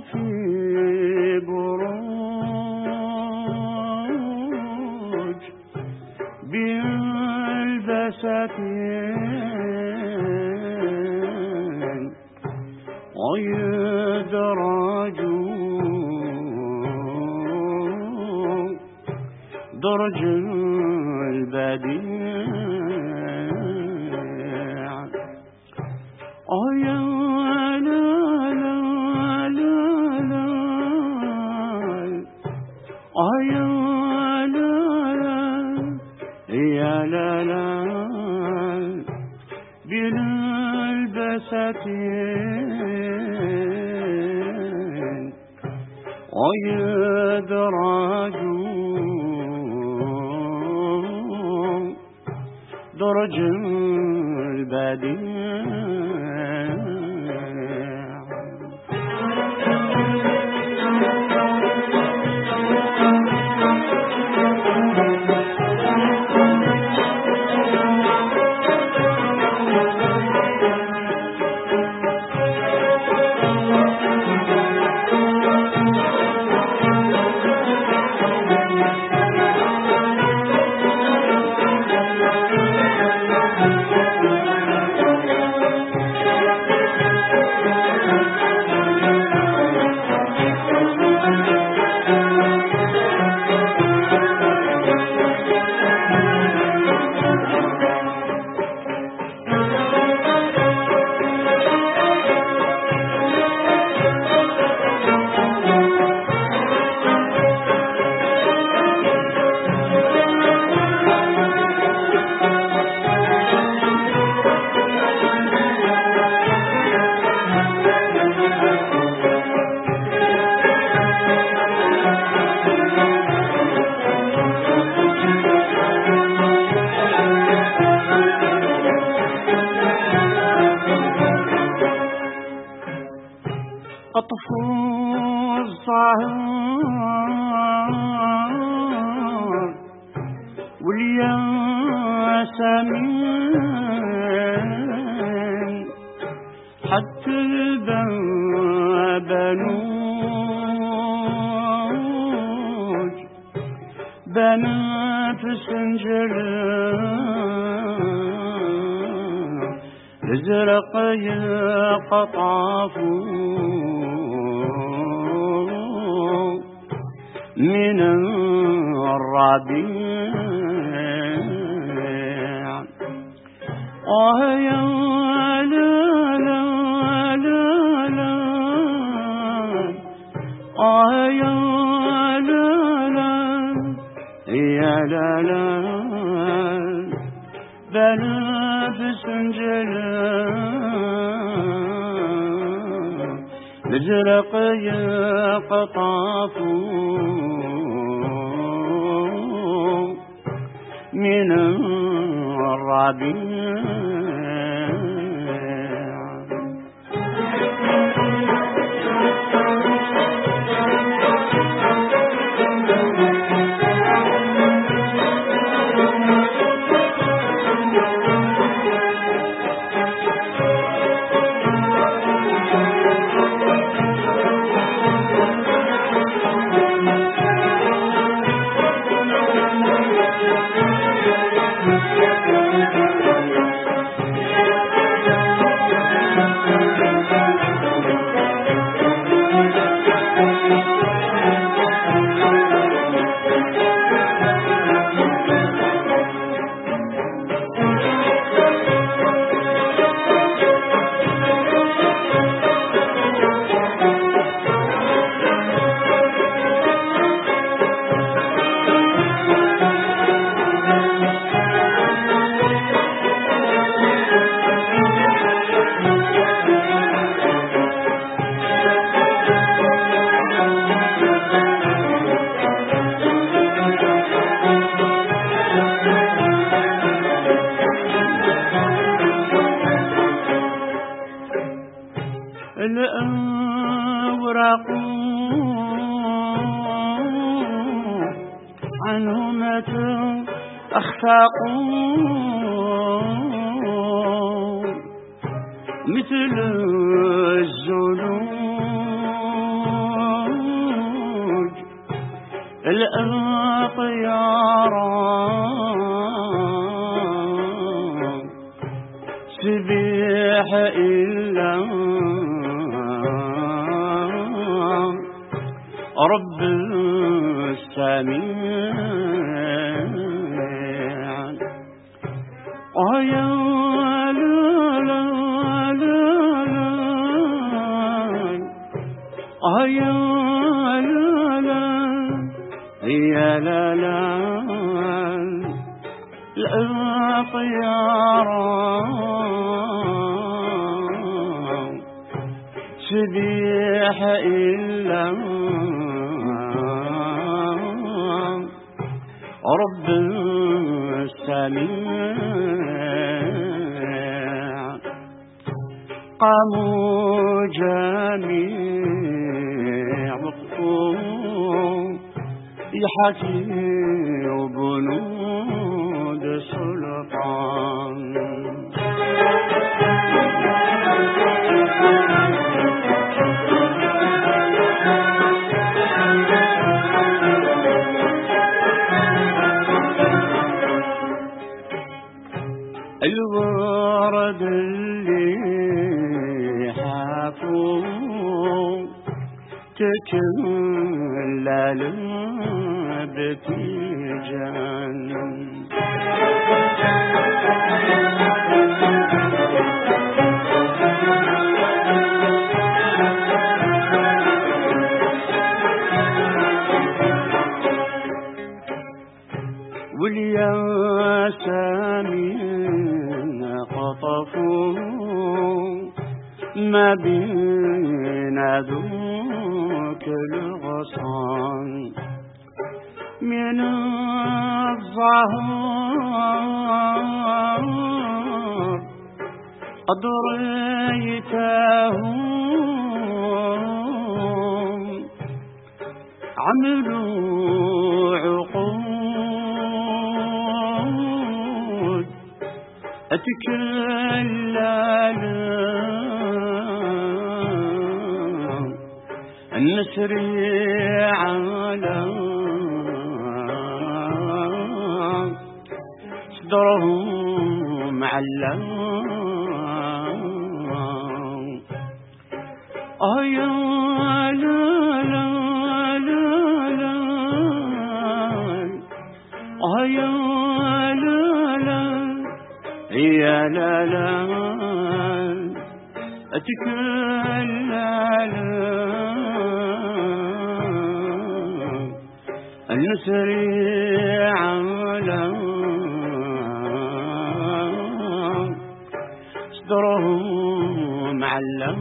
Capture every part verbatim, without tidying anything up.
في بروج بالبساتين ويدرجوا درج البديع. آه يا لا لا لا لا، آه يا لا لا يا لا لا، بالبساتين ويدرجوا درج البديع. أطفو الزهر والياسمين حتى البنوج بنات سنجل الازرق يقطعفوا من الربيع. آه يا لا لا لا لا، آه يا لا لا يا لا لا، بنات سنجل الازرق يقطعفوا من الربيع. الأوراق عنهم أخفاق مثل الزلوم الأطيار سبيح إلا رب السميع ويا لا لا لا يا لا لا يا لا لا الأطيار سبيح إلا رب السميع قاموا جميع وقفوا يحكي وبنود سلطان الورد اللي حافوا تكلل بتيجان والياسمين قطفوا ما بين ذوك الغصان من الظهر قد رأيتهم عملوا عقود أتكلل النسر على صدرهم علم يا لا لا لا لا يا لا لا يا لا لا أتكلل النسر على صدرهم علم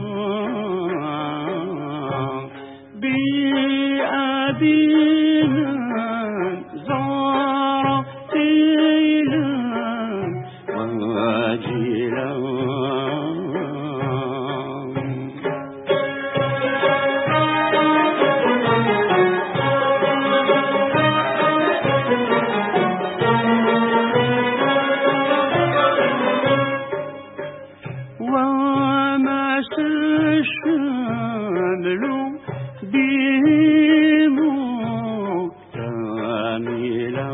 بأبينا زار تيلا واجلا وما تشملوا بهم كاملا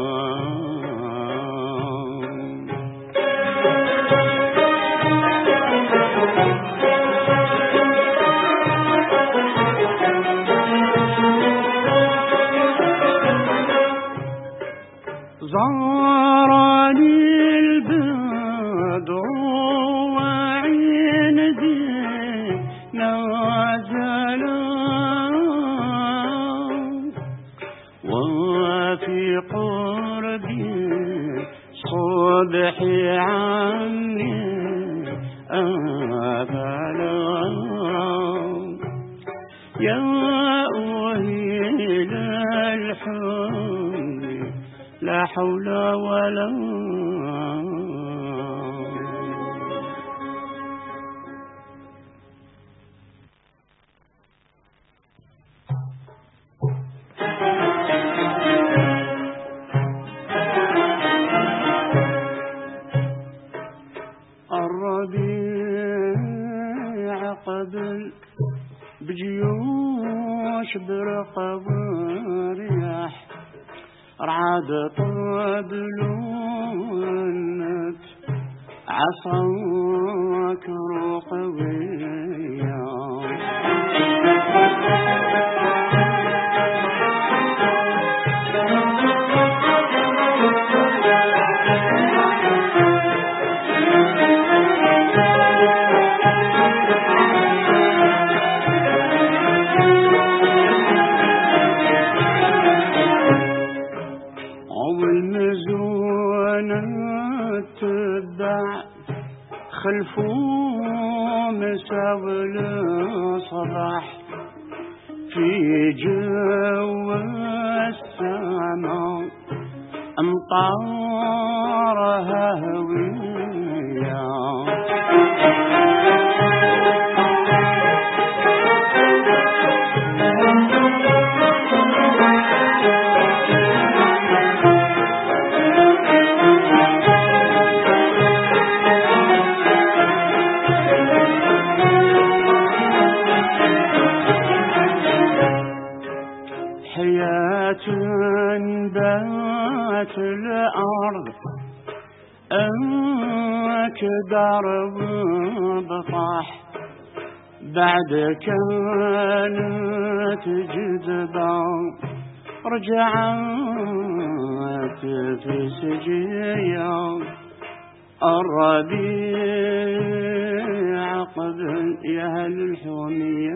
زارني البدر وعندي نازل وفي قربي صبحي عني أبلا يا أهيل الحب لا حول ولا الربيع قبل بجيوش برقب رياح رعد طبلونت عصاك روقوية خلفوا مساول صباح في جو السماء أمطارها هوية بات الأرض أكدر بطاح بعد كانت جذبة رجعت في سجية الربيع قبل يا أهل الحومية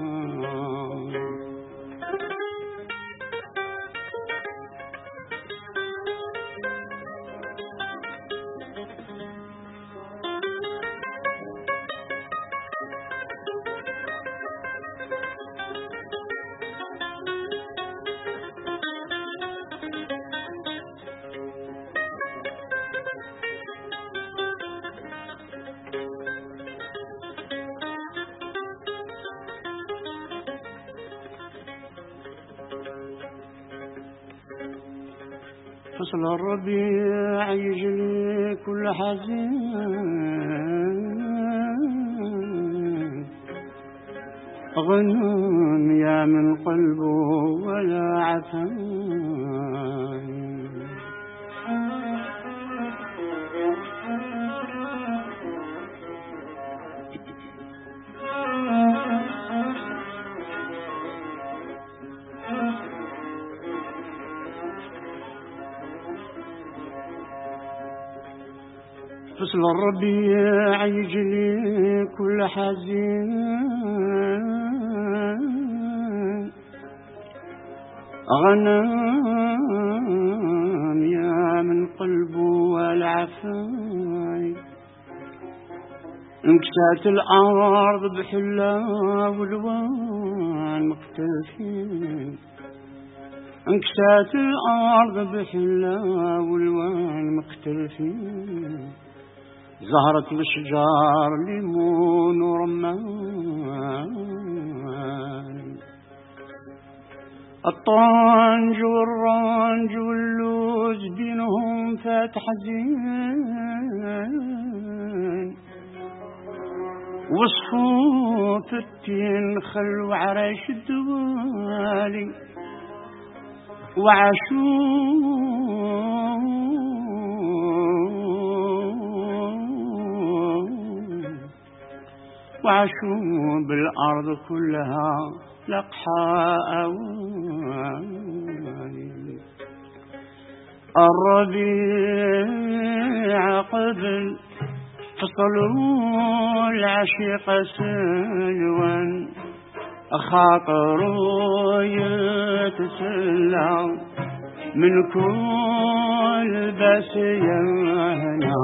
فصل الربيع يجري كل حزين غنم يا من قلبه ولا عفان فصل الربيع يجلي كل حزين غنم يا من قلبه والعفاي انكسات الأرض بحلا والوان مختلفين انكسات الأرض بحلا والوان مختلفين زهرة الشجار ليمون ورمان الطنج والرنج واللوز بينهم فاتح زين وصفوف التين خلوا عرش الدوالي وعاشوا وعاشوا بالأرض كلها لقحاء الربيع قبل فصلوا العشيق سلوا خاطروا يتسلى من كل بس يهنا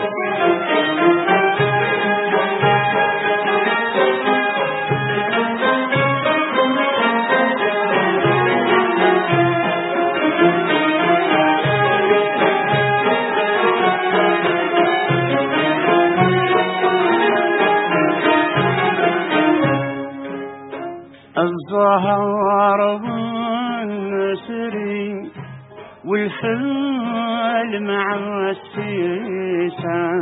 الزهر والنسرين والفل مع السيسان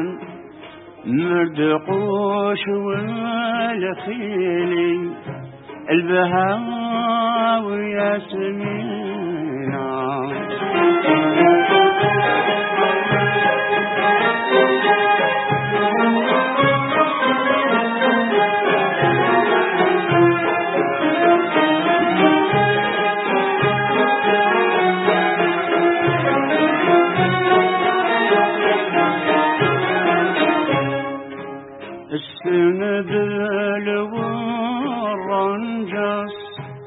مردقوش والخيلي البهاء وياسمينة السنبل والرنجص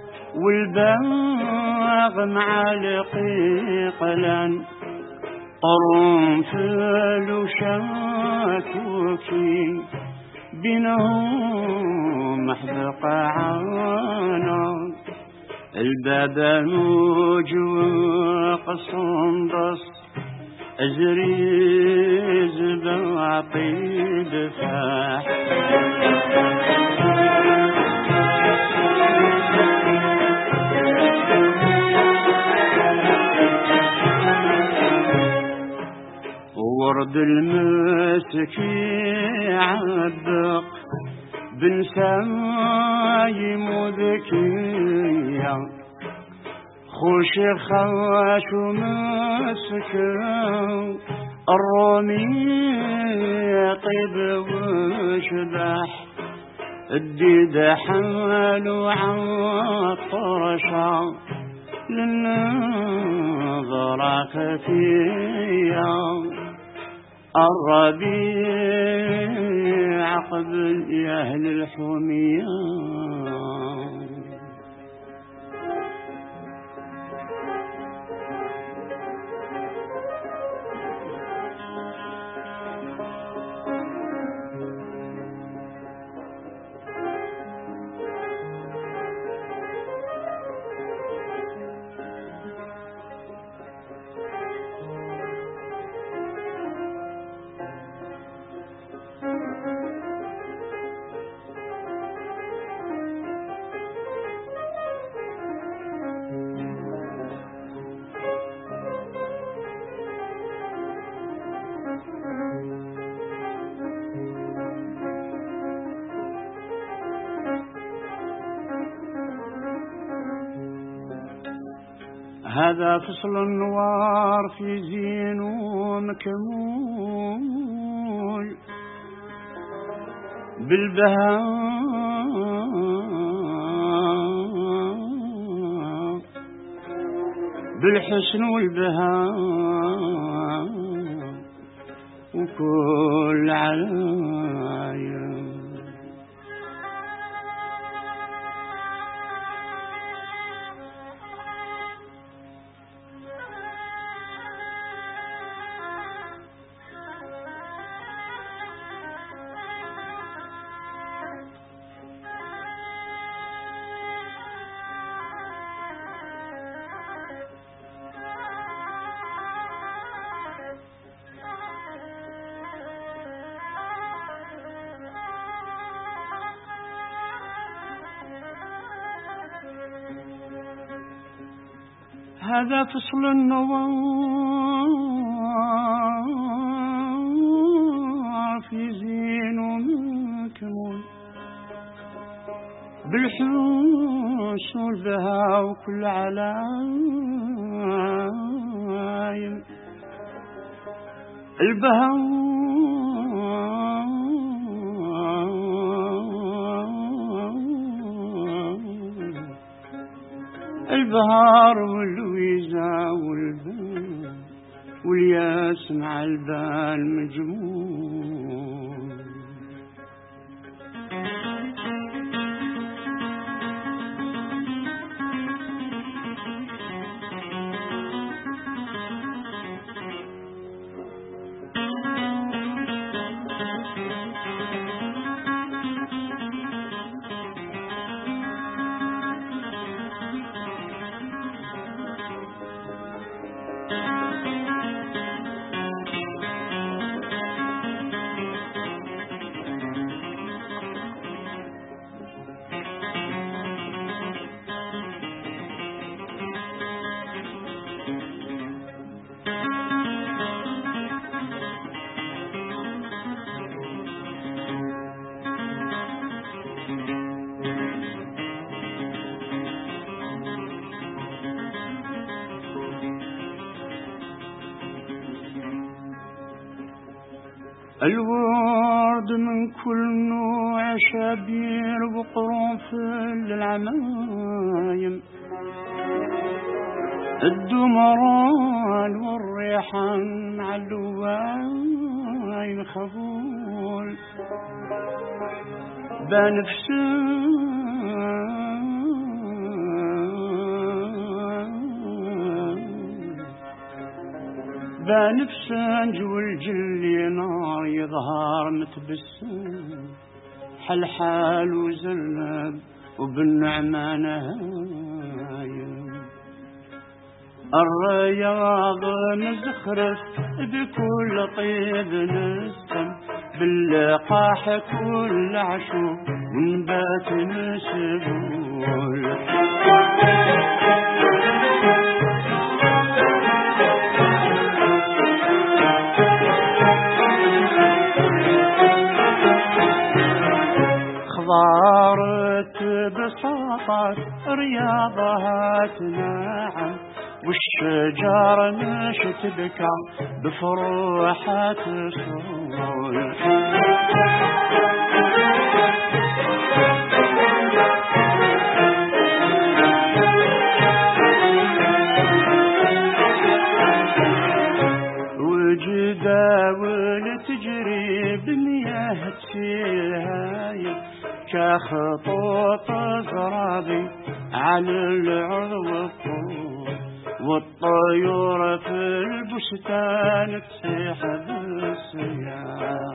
والباغ معلقي قلن قرنفل وشاكوكي بينهم محبق عانا البابانوج وقصندص أزريز بعطي دفاح ورد المسكي عبق بن سايم وذكية خوش خاش ومسكه الرومي طيب وشبح الديد حمل وعطرشا للنظرة خفية الربيع قبل أهل الحمية هذا فصل النوار في زين ومكمول بالبهاء بالحسن والبهاء وكل علايا هذا فصل النوار في زين ومكمول بالحوش والبهاء وكل علايم البهاء البهار والويزة والبال والياس مع البال مجمول الورد من كل نوع شبير وقرنفل العمايم، الدمران والريحان مع اللواين خبول بنفسان بنفسان جو الجلي نار يظهر متبسم حل حال وزلب وبالنعمة نهايم، الرياض مزخرف بكل طيب نسم باللقاح كل عشو ونبات نسبول، خضارت بساطات رياضات ناعم، والشجار نشت بكى بفروحات صول، وجداول تجري بمياه تسيهايم كخطوط زرابي على العرض والطول، والطيور في البستان تصيح بالسياح،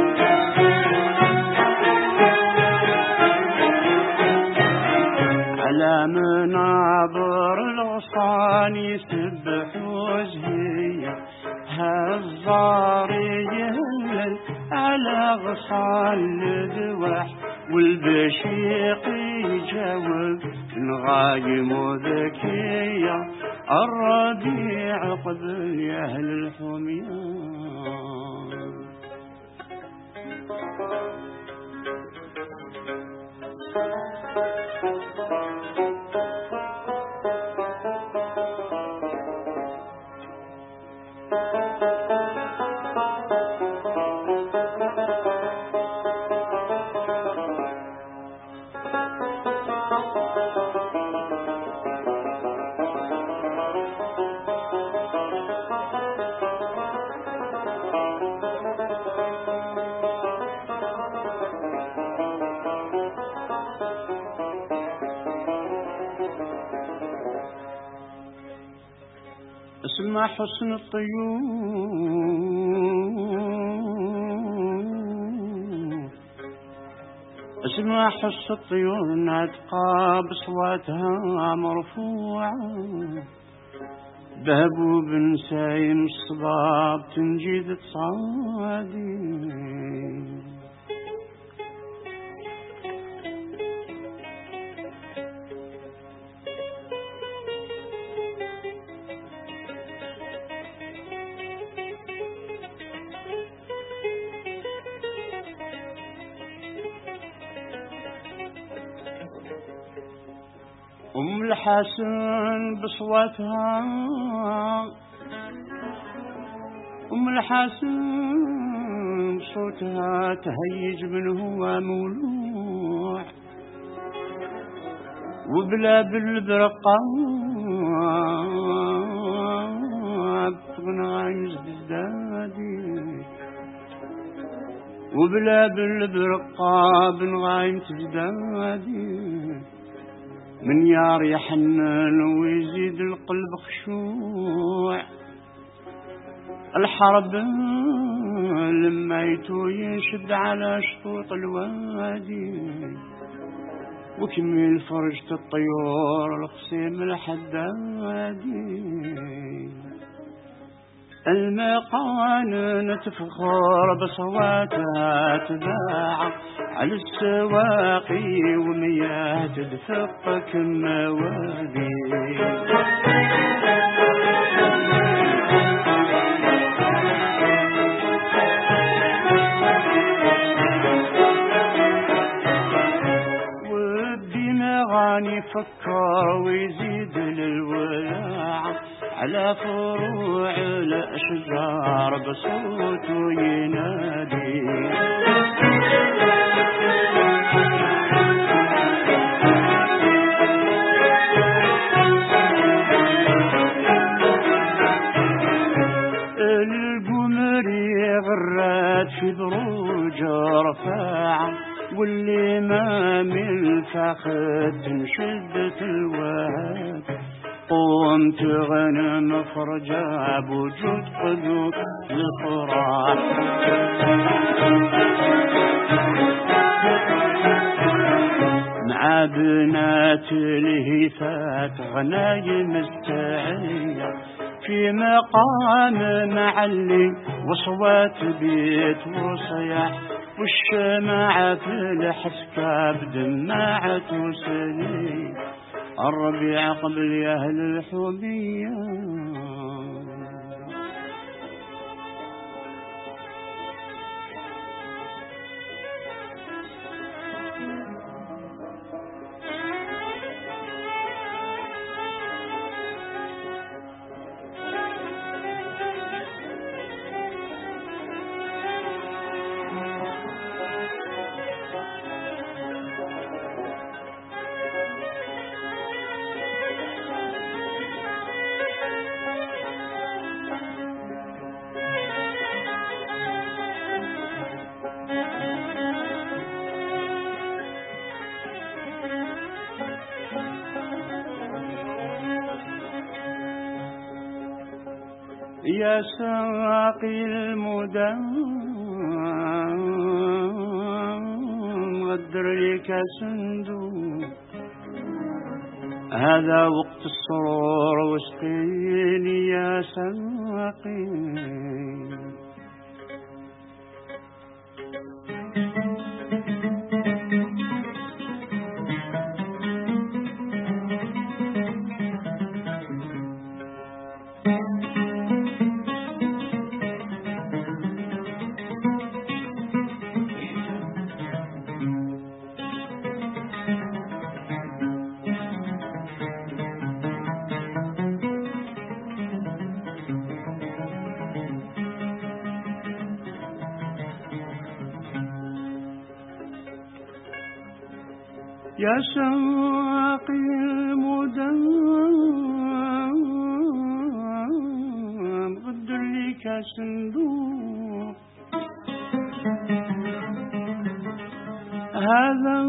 على منابر الغصان يسبحوا زهية هالزاري يهلل على غصان الذبح، والبشيق يجاوب نغايم وذكية الربيع قبل يا أهل الحميان. اسمع حسن الطيور، اسمع حس الطيور ناتقى بصواتها مرفوعة، ذهبوا بنسايم الصباب تنجيد تصادي، أم الحسن بصوتها أم الحسن بصوتها تهيج من هو مولوع، وبلا بالبرقاب تغنى تزدادي، وبلا بالبرقاب نغايم تزدادي، من يار يحنن ويزيد القلب خشوع، الحرب لما يتو ينشد على شطوط الوادي، وكمل فرجة الطيور القصيم الحدادي، المقانن تفخر بصواتها تباع على السواقي، ومياه تدفق النوادي، والدماغ يفكر ويزيد للولاع على فروع الأشجار بصوت ينادي. القمر يغرد في دروج رفاعة واللي ما من فخد تنشدت الوهاب. قمت غنم فرجع بوجود قدوك الفراح. مع بنات الهيفات غنايم السعية في مقام معلي وصوات بيت وصياح. والشمعة في الحسكاب دمعت وسنين الربيع قبل أهل الحبية. يا ساقي المدام غدر لك صندوق. هذا وقت السرور واسقيني يا ساقي. يا ساقي المدام غدر لك صندوق. هذا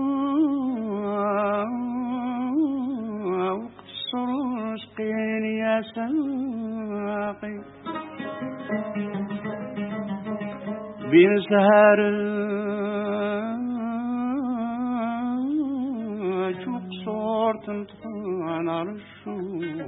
وقت السرور اسقيني يا ساقي. بين سهر تنطفى نار الشوق.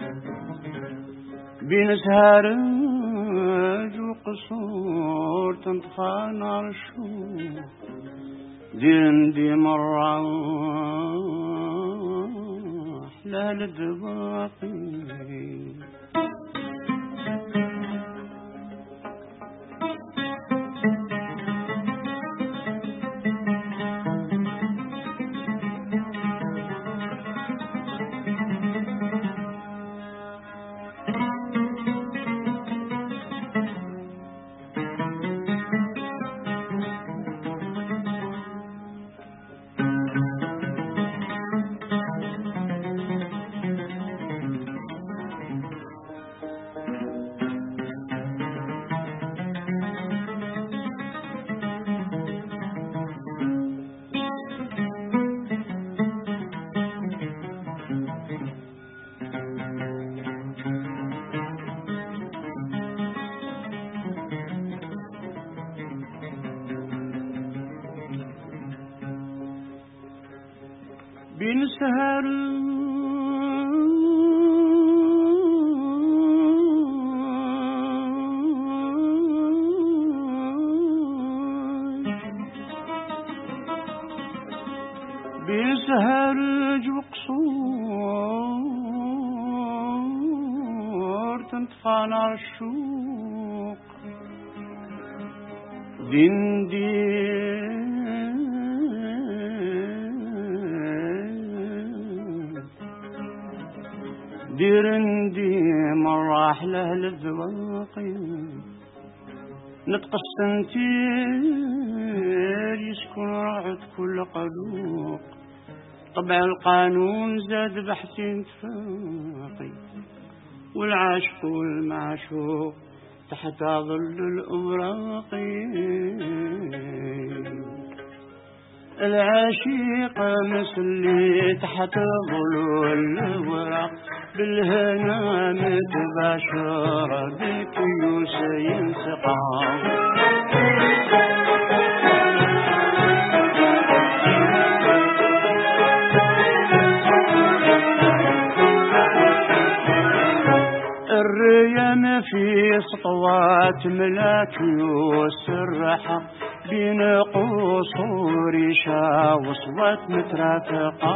بين سهر جو قصور تنطفى نار الشوق. دين دي مرة لا للدواقي. بين سهر بين سهر جو قصور تنطفى نار الشوق. دين دين دير نديم راح له للذواقي نطق السنتير يسكن رعد كل قلوق طبع القانون زاد بحسين تفاقي والعاشق والمعشوق تحت ظل الأوراق العشيقة مثلي تحت ظل الورق بالهنا متباشرة بالكيوس ينسقى الريم في سطوات ملاكي والسرحة بين قصور شا وصوات مترافقة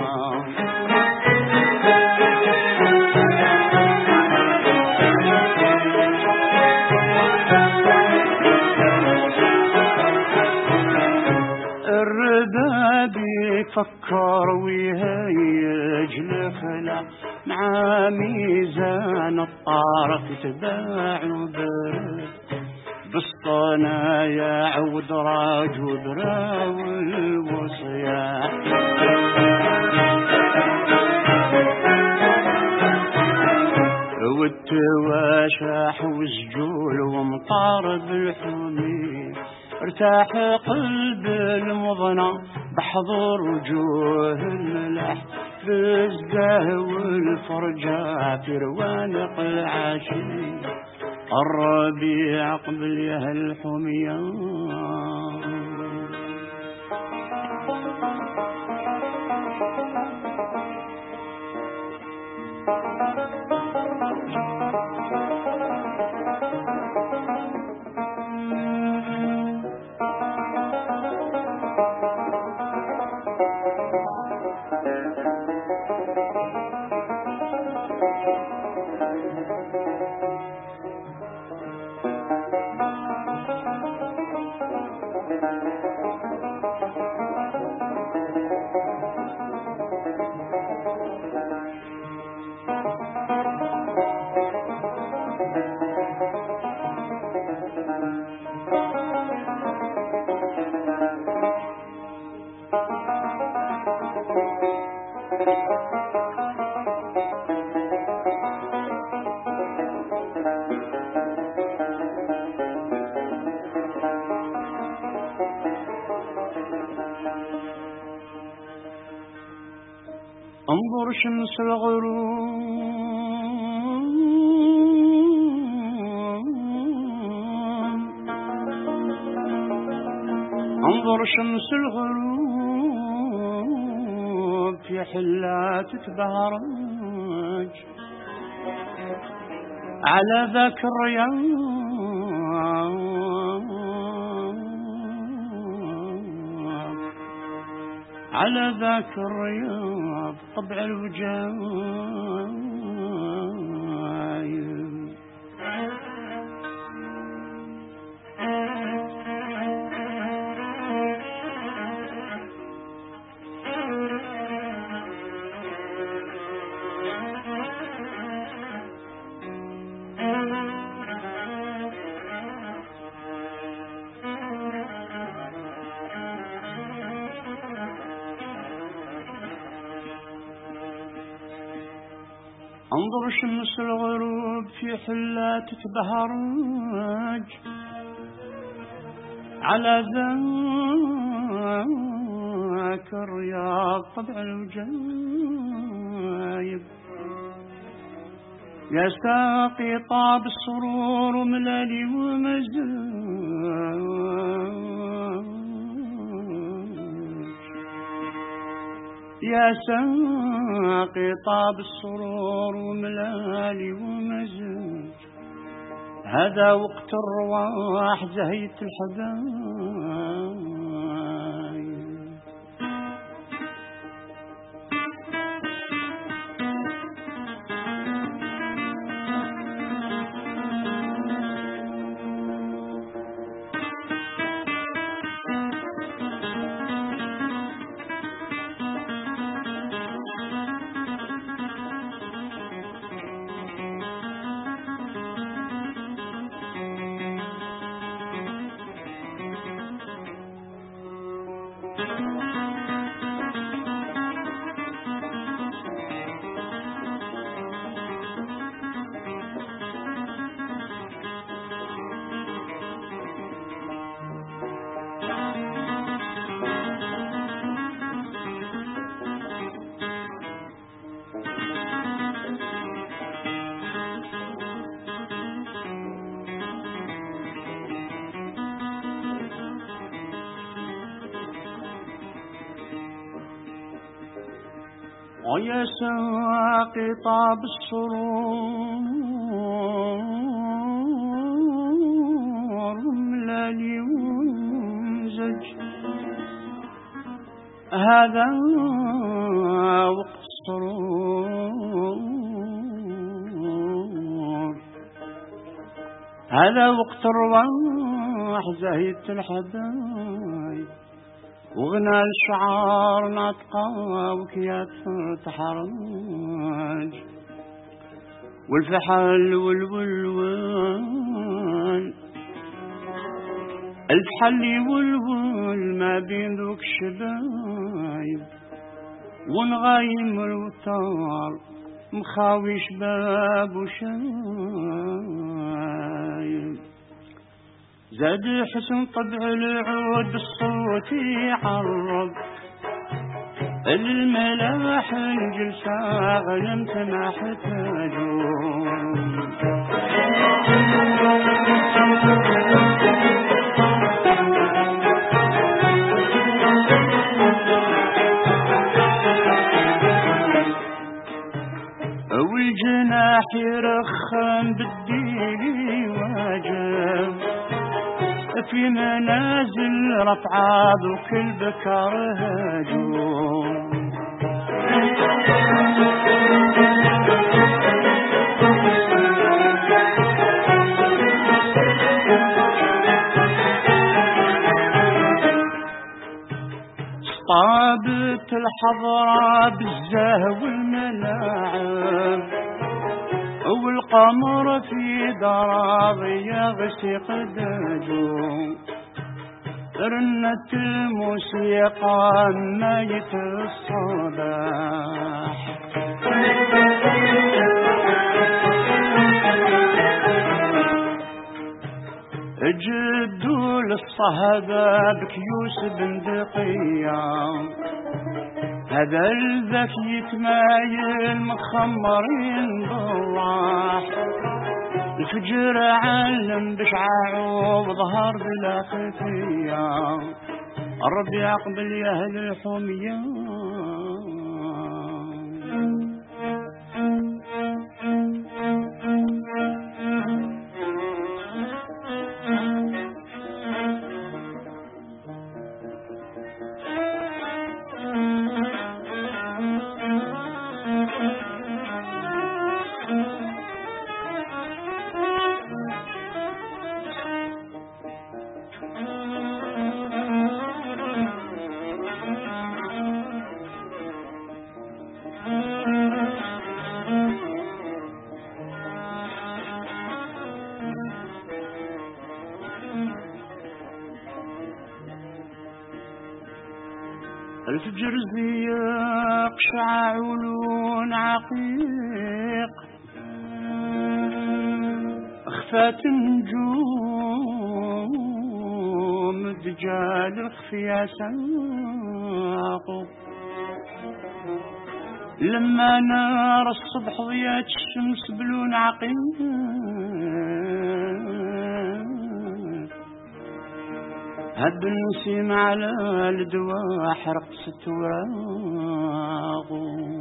الرباب يفكر ويهيج لخلا مع ميزان الطارق تباع وبرد بسطنا يا عود راج وبراول الوصياح والتواشاح وسجول ومطار بالحمي ارتاح قلب المضنى بحضور وجوه الملح فزقه والفرجة في روانق العشي الربيع قبل يا الحميان انظر شمس الغروب انظر شمس الغروب في حلات تبهرج على ذاك الرياض على ذاك الرياض طبع الوجايب انظر شمس الغروب في حلات تبهرج على ذاك الرياض طبع الوجايب يا ساقي طاب السرور وملالي ومزاج يا ساقي طاب السرور وملالي ومزاج هذا وقت الرواح زهيت الحبايب ويا ساقي طاب السرور ملالي ومزج هذا وقت السرور هذا وقت الرواح زهية الحبايب وغنى الشعار ناطقة وكيات تحرج والفحل والولوان الفحل والول ما بين ذوك الشبايب ونغايم الوتار مخاوي شباب وشايب زاد حسن طبع العود الصوت يعرب الملاح الجلسة غنمت ما حتاجون والجناح يرخم بالديل واجب في منازل رفعة وكل بكر هجوم طابت الحضرة بالزهو والملاعب والقمر في دراضي يغسق دجو رنت الموسيقى ميت الصباح جدوا للصهبة بكيوس بندقية هذا الذكي يتمايل مخمرين بالراح الفجر علم بشعاعه وظهر بلا خفية الربيع قبل يهل الحمية الفجر زيق شعاعون عقيق اخفات النجوم دجال الخفيا ساق لما نار الصبح ضيات الشمس بلون عقيق هب النسيم على الدواء حرق ستواغ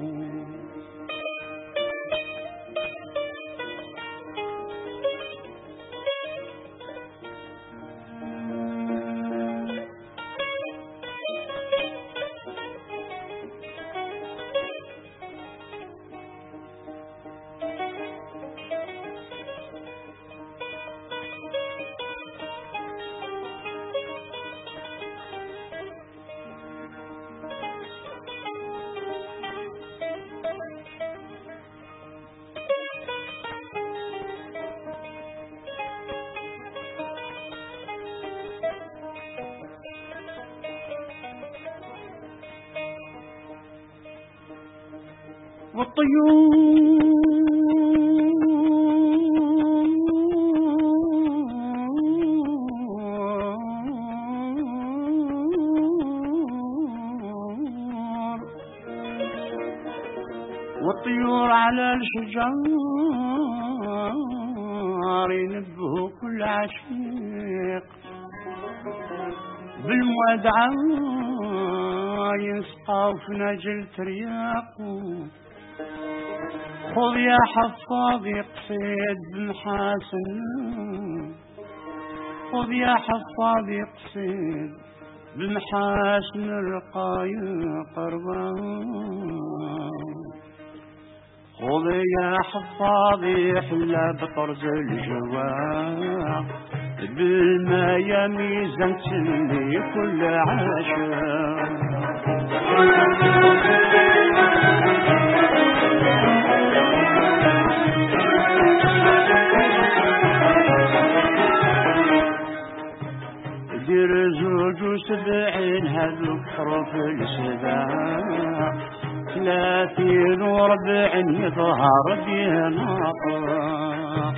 والطيور والطيور على الشجار ينبهوا كل عشيق بالمودعة ينسقى في نجل ترياقو خذ يا حفاظ يقصد بمحاسن خذ يا حفاظ يقصد بمحاسن الرقايق قربان خذ يا حفاظ يحلى بطرز الجواع بالما يميزن تسلي كل عاشق دير زوج وسبعين هذوك حروف السباع ثلاثين وربعين يظهر بيه ناطق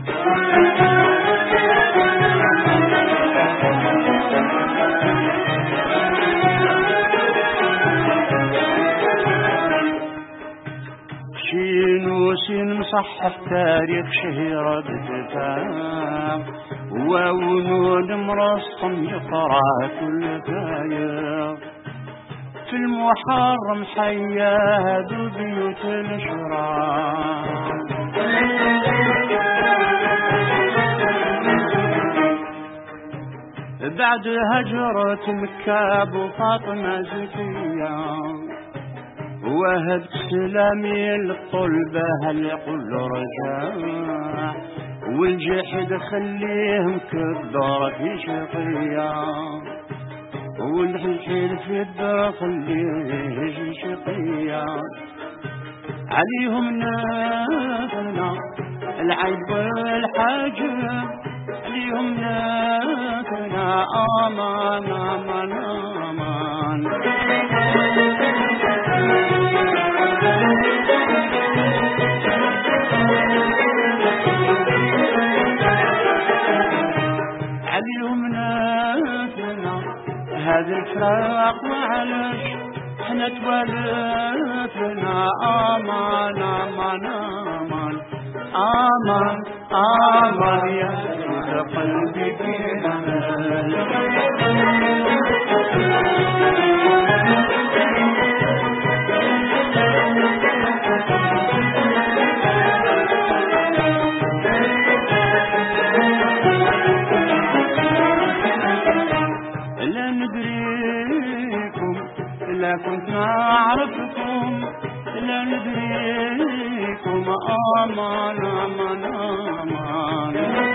شينو سين مصحح تاريخ شهيرة بدفاع وونون مرسم يقرأ كل فايق في المحرم حياد بيوت الشراب بعد هجرة مكة وفاطمة زكية وهب سلامي للطلبة هل يقول رجاء والجحد خليهم كالدار في شقية والحلحل في الدار خليه شقية عليهم نافنا العيب والحاجب عليهم نافنا آمان آمان آمان عليهم نافنا هذا الفراق معلش احنا تولفنا آمان آمان آمان آمان آمان يا سيد قلبي في أمل لا ندريكم لا كنت نعرفكم لا ندريكم آمان آمان آمان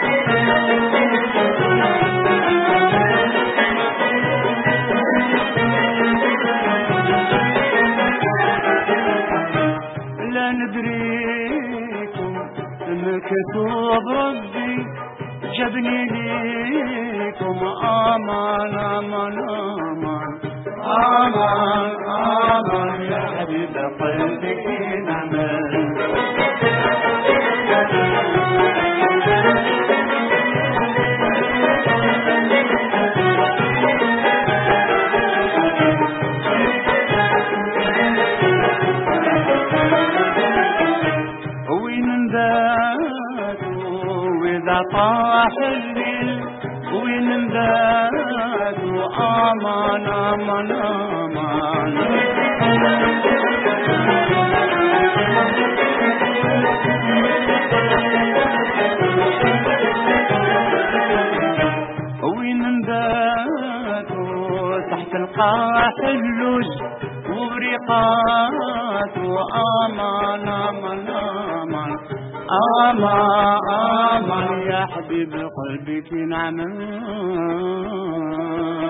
لا ندريكم مكتوب ربي جبني ليكم آمان آمان آمان آمان آمان يا حبيب قلبك نعمل وين ذاك وإذا طاح الليل وين ذاك آمان آمان آمان وين ذاك تحت القاح اللوز وبريقات آمان آمان آمان آمان آمان يا حبيب قلبك نعم